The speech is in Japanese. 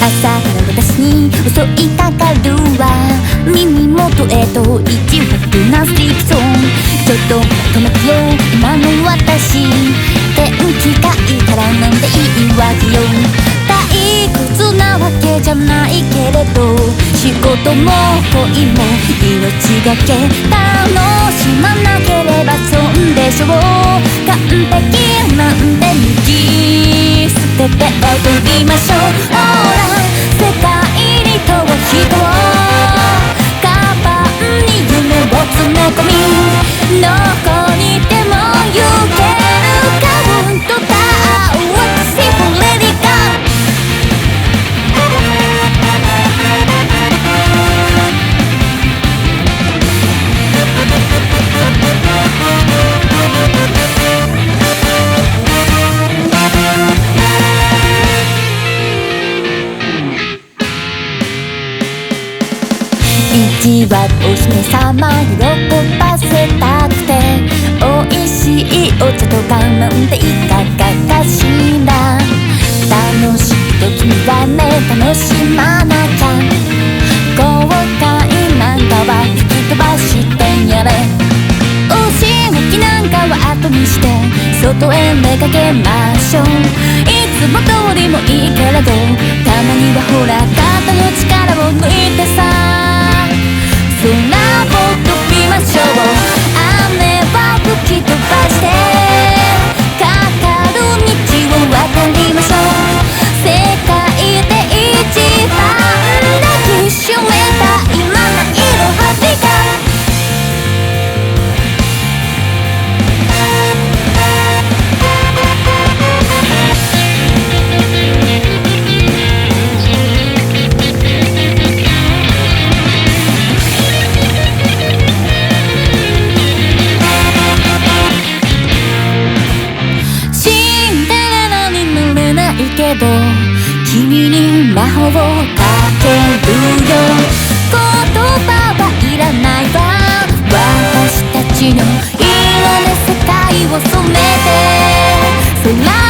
朝から私に襲いかかるわ。耳元へと意地悪なスティックソン。ちょっと止めてよ今の私。天気がいいからなんていいわけよ。退屈なわけじゃないけれど、仕事も恋も命がけ楽しまなければ損でしょう。完璧なんて抜き捨てて踊りましょう。ほら世界に問う人をカバンに夢を詰め込み、どこにでも行けるカウントダウン。私もレディーゴー。意地悪お姫様喜ばせたくて、美味しいお茶とかなんていかがかしら。楽しい時にはね楽しまなきゃ。後悔なんかは吹き飛ばしてやれ。おしまきなんかは後にして外へ出かけましょう。いつも通りもいいけれど、たまにはほら肩の力を抜いてさ、空を飛びましょう。雨は吹き飛ばしてかかる道を渡りましょう。世界で一番抱きしめた今の色は美か。けど君に魔法をかけるよ。言葉はいらないわ。私たちの色で世界を染めて空